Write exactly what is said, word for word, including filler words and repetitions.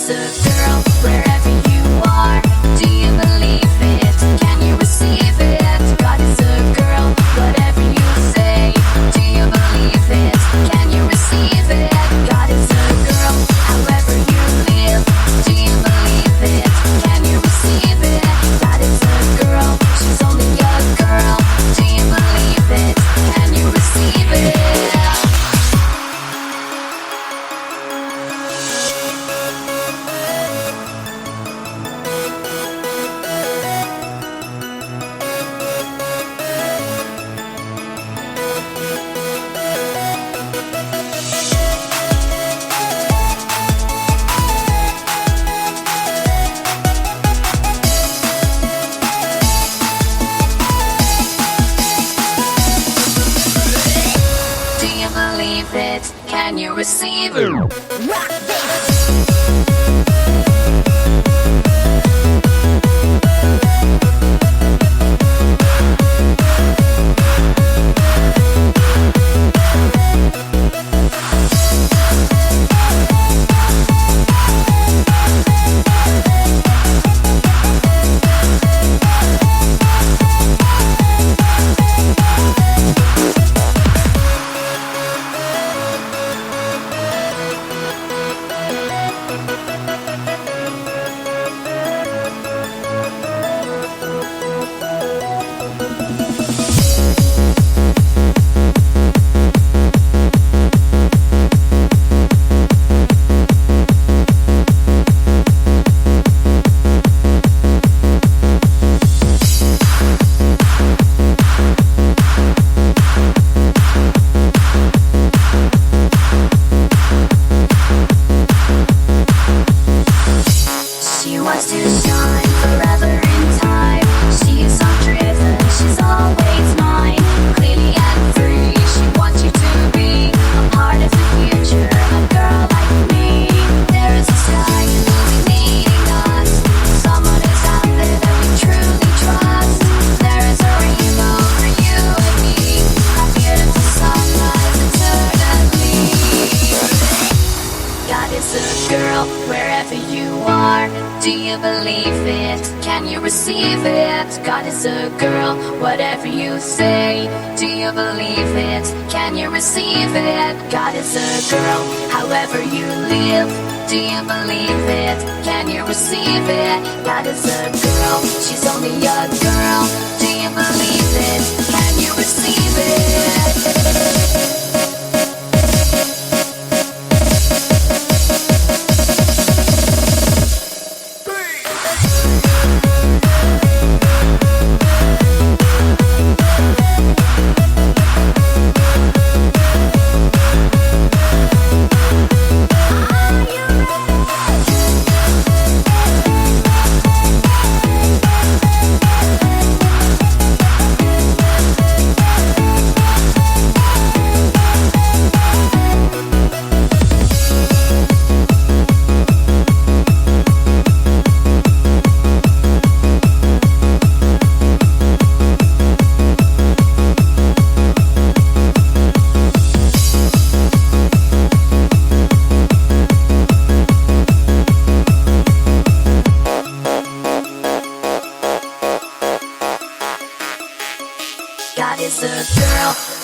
is a girl wherever you are. Do you believe it? Can you receive it? God is a girl, whatever you say. Do you believe it? Can you receive it? God is a girl, however you live. Do you believe it? Can you receive it? God is a girl, she's only a girl. Do you believe it? Can you receive it? Do you believe it? Can you receive it? Rock this! She wants to shine forever in time. She is undriven, she's always mine. Clearly and free, she wants you to be a part of the future, a girl like me. There is a sky illuminating us. Someone is out there that we truly trust. There is a rainbow for you and me, a beautiful sunrise eternally. God is a girl wherever you are. Do you believe it? Can you receive it? God is a girl, whatever you say. Do you believe it? Can you receive it? God is a girl, however you live. Do you believe it? Can you receive it? God is a girl, she's only a girl. Do you believe it? Can you receive it? God is a girl.